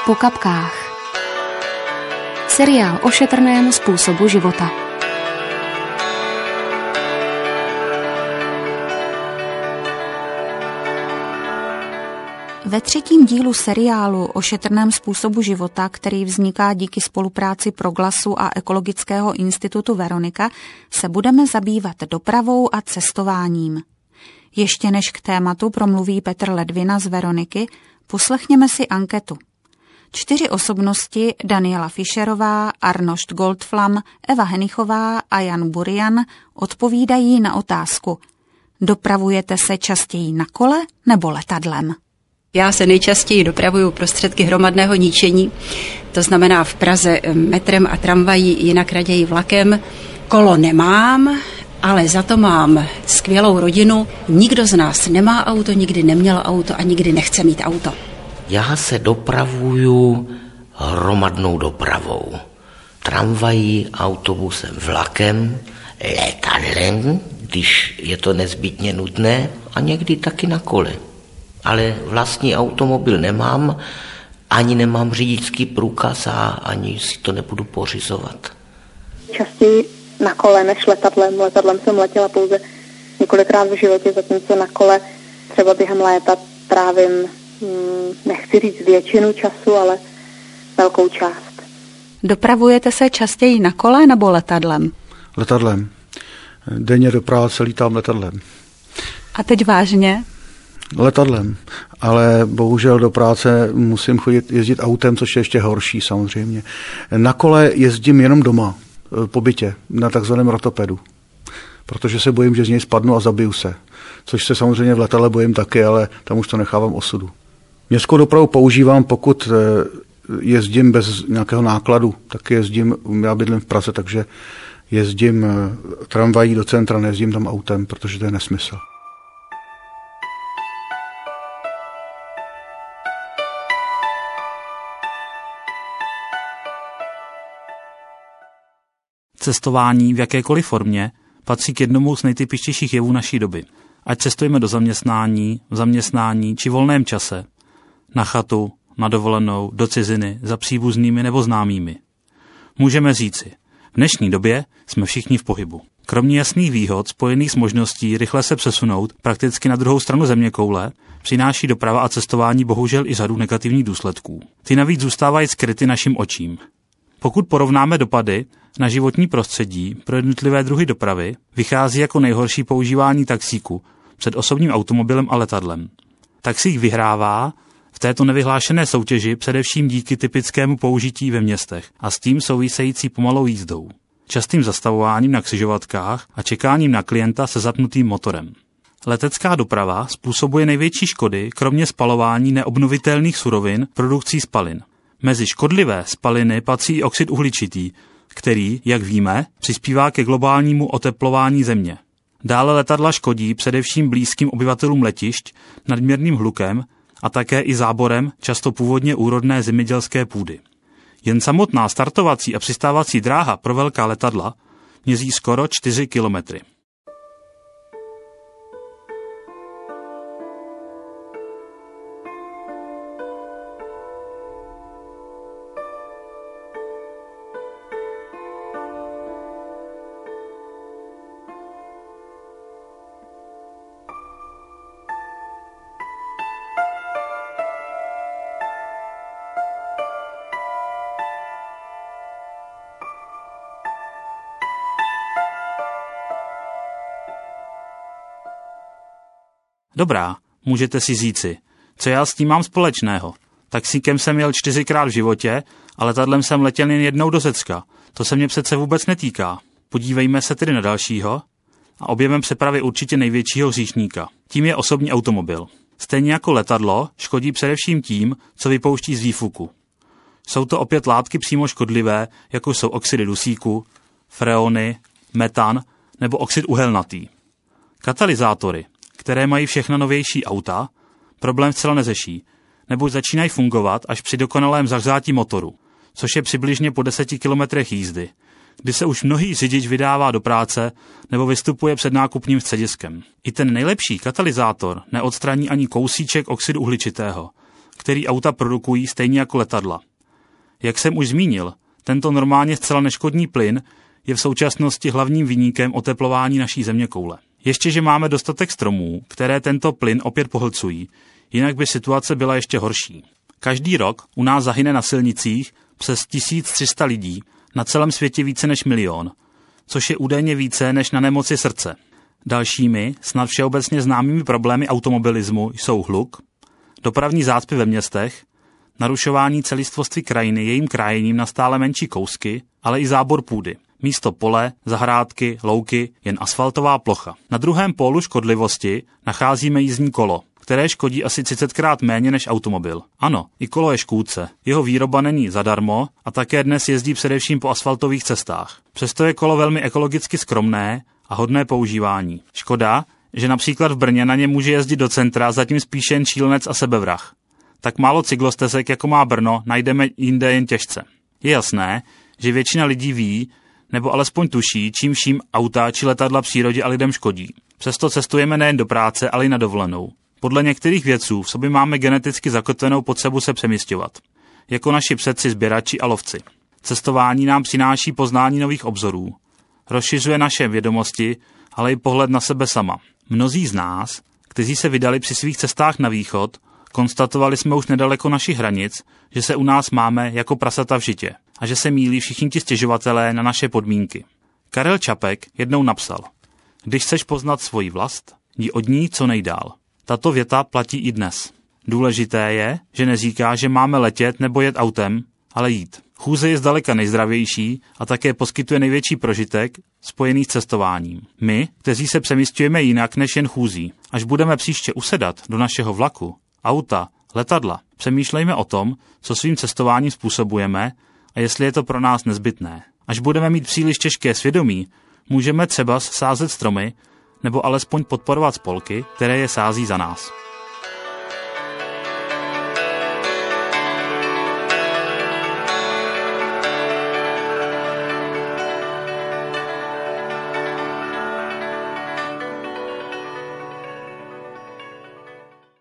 Po kapkách. Seriál o šetrném způsobu života. Ve třetím dílu seriálu o šetrném způsobu života, který vzniká díky spolupráci Proglasu a Ekologického institutu Veronika, se budeme zabývat dopravou a cestováním. Ještě než k tématu promluví Petr Ledvina z Veroniky, poslechněme si anketu. 4 osobnosti, Daniela Fischerová, Arnošt Goldflam, Eva Henichová a Jan Burian, odpovídají na otázku: dopravujete se častěji na kole nebo letadlem? Já se nejčastěji dopravuju prostředky hromadného ničení, to znamená v Praze metrem a tramvají, jinak raději vlakem. Kolo nemám, ale za to mám skvělou rodinu. Nikdo z nás nemá auto, nikdy neměl auto a nikdy nechce mít auto. Já se dopravuju hromadnou dopravou. Tramvají, autobusem, vlakem, letadlem, když je to nezbytně nutné, a někdy taky na kole. Ale vlastní automobil nemám, ani nemám řidičský průkaz a ani si to nebudu pořizovat. Častěji na kole než letadlem. Letadlem jsem letěla pouze několikrát v životě, zatímco na kole třeba během léta trávím, nechci říct většinu času, ale velkou část. Dopravujete se častěji na kole nebo letadlem? Letadlem. Denně do práce lítám letadlem. A teď vážně? Letadlem, ale bohužel do práce musím jezdit autem, což je ještě horší samozřejmě. Na kole jezdím jenom doma, po bytě, na takzvaném rotopedu, protože se bojím, že z něj spadnu a zabiju se. Což se samozřejmě v letadle bojím taky, ale tam už to nechávám osudu. Městskou dopravu používám, pokud jezdím bez nějakého nákladu, tak jezdím, já bydlím v Praze, takže jezdím tramvají do centra, nejezdím tam autem, protože to je nesmysl. Cestování v jakékoliv formě patří k jednomu z nejtypičtějších jevů naší doby. Ať cestujeme do zaměstnání, v zaměstnání či volném čase, na chatu, na dovolenou, do ciziny, za příbuznými nebo známými. Můžeme říci, v dnešní době jsme všichni v pohybu. Kromě jasných výhod spojených s možností rychle se přesunout prakticky na druhou stranu zeměkoule, přináší doprava a cestování bohužel i řadu negativních důsledků. Ty navíc zůstávají skryty našim očím. Pokud porovnáme dopady na životní prostředí pro jednotlivé druhy dopravy, vychází jako nejhorší používání taxíku před osobním automobilem a letadlem. Taxík vyhrává v této nevyhlášené soutěži především díky typickému použití ve městech a s tím související pomalou jízdou, častým zastavováním na křižovatkách a čekáním na klienta se zapnutým motorem. Letecká doprava způsobuje největší škody kromě spalování neobnovitelných surovin produkcí spalin. Mezi škodlivé spaliny patří i oxid uhličitý, který, jak víme, přispívá ke globálnímu oteplování země. Dále letadla škodí především blízkým obyvatelům letišť nadměrným hlukem a také i záborem často původně úrodné zemědělské půdy. Jen samotná startovací a přistávací dráha pro velká letadla měří skoro 4 kilometry. Dobrá, můžete si říci, co já s tím mám společného. Taxíkem jsem jel 4krát v životě a letadlem jsem letěl jen jednou do Řecka. To se mě přece vůbec netýká. Podívejme se tedy na dalšího a objevem přepravy určitě největšího hříšníka. Tím je osobní automobil. Stejně jako letadlo škodí především tím, co vypouští z výfuku. Jsou to opět látky přímo škodlivé, jako jsou oxidy dusíku, freony, metan nebo oxid uhelnatý. Katalyzátory, které mají všechna novější auta, problém zcela neřeší, neboť začínají fungovat až při dokonalém zahřátí motoru, což je přibližně po 10 kilometrech jízdy, kdy se už mnohý řidič vydává do práce nebo vystupuje před nákupním střediskem. I ten nejlepší katalyzátor neodstraní ani kousíček oxidu uhličitého, který auta produkují stejně jako letadla. Jak jsem už zmínil, tento normálně zcela neškodný plyn je v současnosti hlavním viníkem oteplování naší zeměkoule. Ještě, že máme dostatek stromů, které tento plyn opět pohlcují, jinak by situace byla ještě horší. Každý rok u nás zahyne na silnicích přes 1300 lidí, na celém světě více než 1 000 000, což je údajně více než na nemoci srdce. Dalšími, snad všeobecně známými problémy automobilismu jsou hluk, dopravní zácpy ve městech, narušování celistvosti krajiny jejím krájením na stále menší kousky, ale i zábor půdy. Místo pole, zahrádky, louky, jen asfaltová plocha. Na druhém pólu škodlivosti nacházíme jízdní kolo, které škodí asi 30krát méně než automobil. Ano, i kolo je škůdce. Jeho výroba není zadarmo a také dnes jezdí především po asfaltových cestách. Přesto je kolo velmi ekologicky skromné a hodné používání. Škoda, že například v Brně na ně může jezdit do centra zatím spíše jen šílenec a sebevrah. Tak málo cyklostezek, jako má Brno, najdeme jinde jen těžce. Je jasné, že většina lidí ví, nebo alespoň tuší, čím vším auta či letadla přírodě a lidem škodí. Přesto cestujeme nejen do práce, ale i na dovolenou. Podle některých vědců v sobě máme geneticky zakotvenou potřebu se přemisťovat. Jako naši předci sběrači a lovci. Cestování nám přináší poznání nových obzorů. Rozšiřuje naše vědomosti, ale i pohled na sebe sama. Mnozí z nás, kteří se vydali při svých cestách na východ, konstatovali jsme už nedaleko našich hranic, že se u nás máme jako prasata v žitě a že se mýlí všichni ti stěžovatelé na naše podmínky. Karel Čapek jednou napsal: Když chceš poznat svoji vlast, jdi od ní co nejdál. Tato věta platí i dnes. Důležité je, že neříká, že máme letět nebo jet autem, ale jít. Chůze je zdaleka nejzdravější a také poskytuje největší prožitek spojený s cestováním. My, kteří se přemísťujeme jinak než jen chůzí, až budeme příště usedat do našeho vlaku, auta, letadla, přemýšlejme o tom, co svým cestováním způsobujeme a jestli je to pro nás nezbytné. Až budeme mít příliš těžké svědomí, můžeme třeba sázet stromy nebo alespoň podporovat spolky, které je sází za nás.